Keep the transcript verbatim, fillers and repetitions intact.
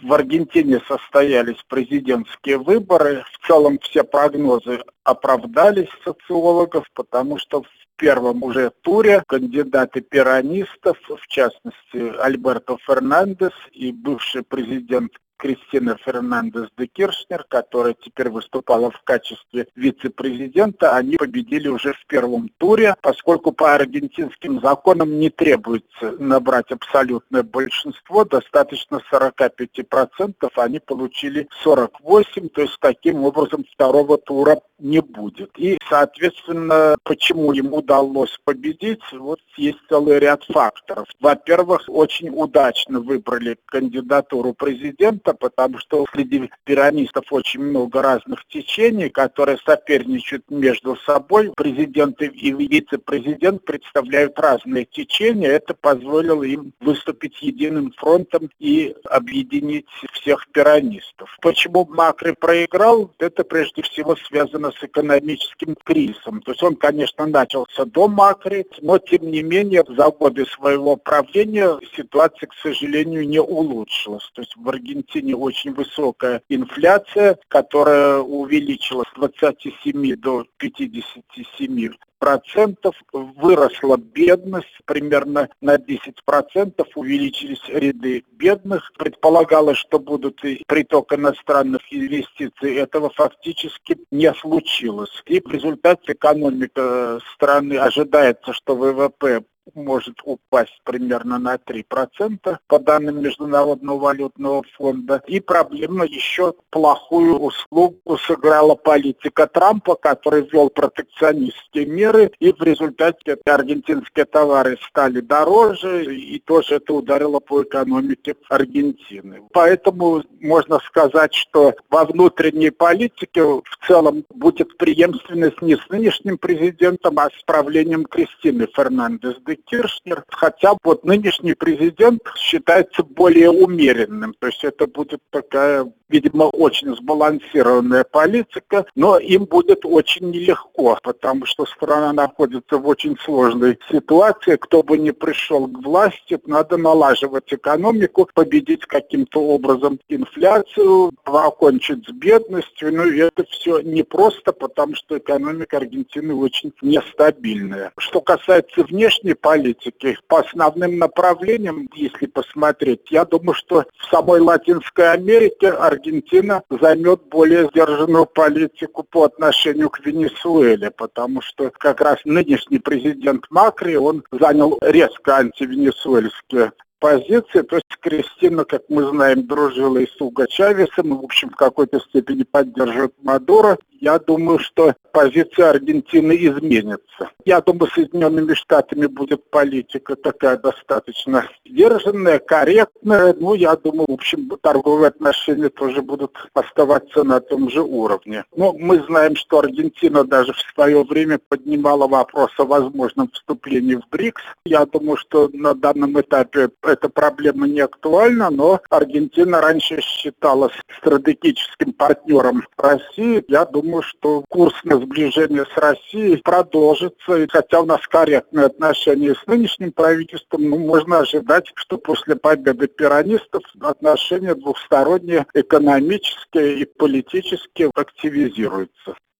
В Аргентине состоялись президентские выборы. В целом все прогнозы оправдались социологов, потому что в первом уже туре кандидаты перонистов, в частности Альберто Фернандес и бывший президент Кристина Фернандес де Киршнер, которая теперь выступала в качестве вице-президента, они победили уже в первом туре, поскольку по аргентинским законам не требуется набрать абсолютное большинство, достаточно сорок пять процентов, они получили сорок восемь процентов, то есть таким образом второго тура не будет. И, соответственно, почему им удалось победить, вот есть целый ряд факторов. Во-первых, очень удачно выбрали кандидатуру президента, потому что среди перонистов очень много разных течений, которые соперничают между собой. Президент и вице-президент представляют разные течения. Это позволило им выступить единым фронтом и объединить всех перонистов. Почему Макри проиграл? Это прежде всего связано с экономическим кризисом. То есть он, конечно, начался до Макри, но тем не менее за годы своего правления ситуация, к сожалению, не улучшилась. То есть в Аргентине очень высокая инфляция, которая увеличилась с двадцати семи до пятидесяти семи процентов, выросла бедность примерно на десять процентов, увеличились ряды бедных. Предполагалось, что будут и приток иностранных инвестиций. Этого фактически не случилось. И в результате экономика страны ожидается, что ВВП может упасть примерно на три процента по данным Международного валютного фонда. И проблема еще плохую услугу сыграла политика Трампа, который ввел протекционистские меры, и в результате аргентинские товары стали дороже, и тоже это ударило по экономике Аргентины. Поэтому можно сказать, что во внутренней политике в целом будет преемственность не с нынешним президентом, а с правлением Кристины Фернандес де Киршнер, хотя вот нынешний президент считается более умеренным, то есть это будет такая, видимо, очень сбалансированная политика, но им будет очень нелегко, потому что страна находится в очень сложной ситуации, кто бы ни пришел к власти, надо налаживать экономику, победить каким-то образом инфляцию, покончить с бедностью, ну и это все непросто, потому что экономика Аргентины очень нестабильная. Что касается внешней политики, по основным направлениям, если посмотреть, я думаю, что в самой Латинской Америке Аргентина займет более сдержанную политику по отношению к Венесуэле, потому что как раз нынешний президент Макри, он занял резко антивенесуэльские позиции, то есть Кристина, как мы знаем, дружила и с Уго Чавесом, и, в общем, в какой-то степени поддерживает Мадуро. Я думаю, что позиция Аргентины изменится. Я думаю, с Соединенными Штатами будет политика такая достаточно сдержанная, корректная. Ну, я думаю, в общем, торговые отношения тоже будут оставаться на том же уровне. Но мы знаем, что Аргентина даже в свое время поднимала вопрос о возможном вступлении в БРИКС. Я думаю, что на данном этапе эта проблема не актуальна, но Аргентина раньше считалась стратегическим партнером России. Я думаю, что курс на сближение с Россией продолжится. И хотя у нас корректные отношения с нынешним правительством, ну, можно ожидать, что после победы перонистов отношения двухсторонние, экономические и политические активизируются.